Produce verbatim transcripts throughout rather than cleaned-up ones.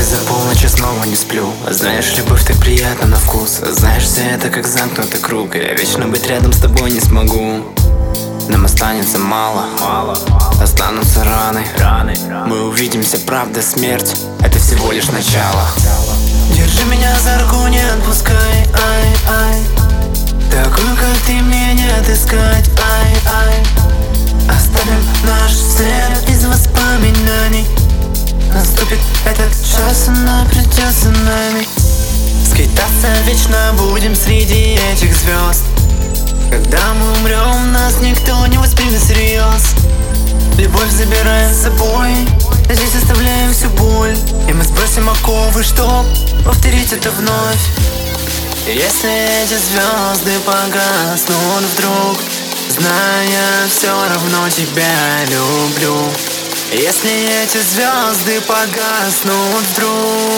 Если за полночь я снова не сплю. Знаешь, любовь так приятна на вкус. Знаешь, все это как замкнутый круг. Я вечно быть рядом с тобой не смогу. Нам останется мало, мало, останутся раны, раны. Мы увидимся, правда, смерть — это всего лишь начало. Держи меня за руку, не отпускай, ай, ай. Такую, как ты, мне не отыскать, ай, ай. Оставим наш след из воспоминаний. Наступит этот час, она придет за нами. Скитаться вечно будем среди этих звезд. Когда мы умрем, нас никто не воспримет всерьез. Любовь забираем с собой, здесь оставляем всю боль. И мы сбросим оковы, чтоб повторить это вновь. Если эти звезды погаснут вдруг, зная, все равно тебя люблю. Если эти звезды погаснут вдруг,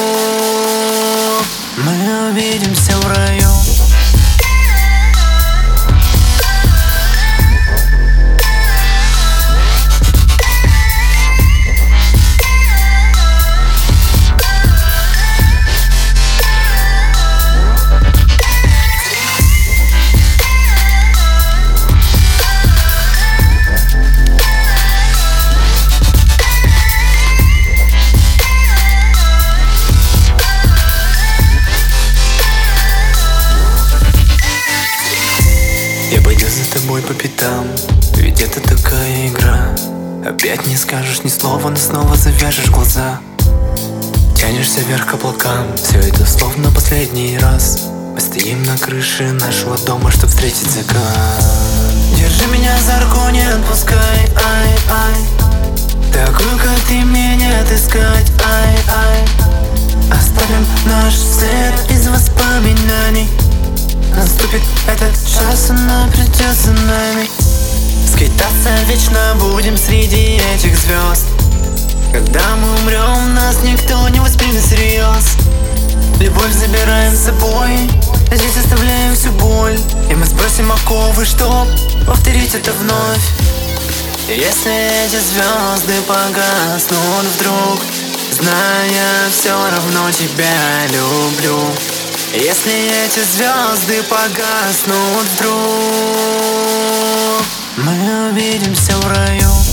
мы увидимся в раю. Я пойду за тобой по пятам, ведь это такая игра. Опять не скажешь ни слова, но снова завяжешь глаза. Тянешься вверх к облакам, все это словно последний раз. Мы стоим на крыше нашего дома, чтоб встретить закат. Держи меня за руку, не отпускай, ай, ай. Такую, как ты, мне не отыскать, ай, ай. Оставим наш след из воспоминаний. Наступит этот час, она придет за нами. Скитаться вечно будем среди этих звезд. Когда мы умрем, нас никто не воспримет всерьез. Любовь забираем с собой, здесь оставляем всю боль. И мы сбросим оковы, чтоб повторить это вновь. Если эти звезды погаснут вдруг, зная, все равно тебя люблю. Если эти звезды погаснут вдруг, мы увидимся в раю.